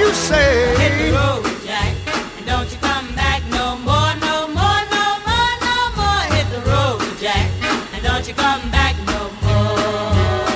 you say? Hit the road, Jack, and don't you come back no more, no more, no more, no more. Hit the road, Jack, and don't you come back no more.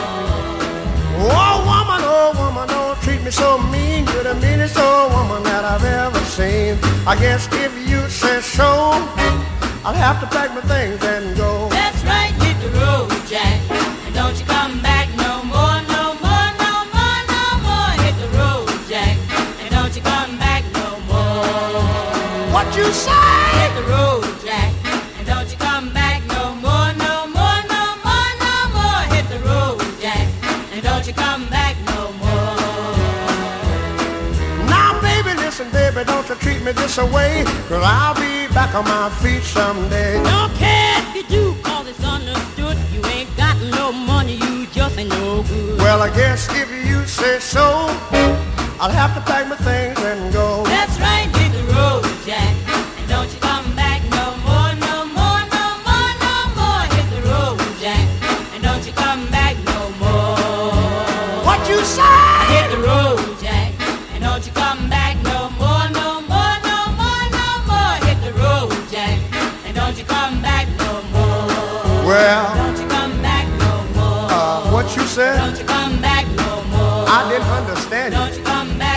Oh woman, don't treat me so mean. You're the meanest old woman that I've ever seen. I guess if you say so, I'll have to pack my things and go. That's right, hit the road, Jack, and don't you come back no more, no more, no more, no more. Hit the road, Jack, and don't you come back no more. What you say? Hit the road, Jack, and don't you come back no more, no more, no more, no more. Hit the road, Jack, and don't you come back no more. Now baby, listen baby, don't you treat me this way, 'cause I'll be back on my feet someday. Don't care if you do, 'cause it's understood. You ain't got no money, you just ain't no good. Well, I guess if you say so, I'll have to pack my things and go. That's right, hit the road, Jack, and don't you come back no more, no more, no more, no more. Hit the road, Jack, and don't you come back no more. What you say? Hit the road, Jack, and don't you come back no more, no more, no more, no more. Hit the road, Jack, and don't you come back no more. Well, Don't you come back no more. what you said? Don't you come back no more. I didn't understand you. Don't you come back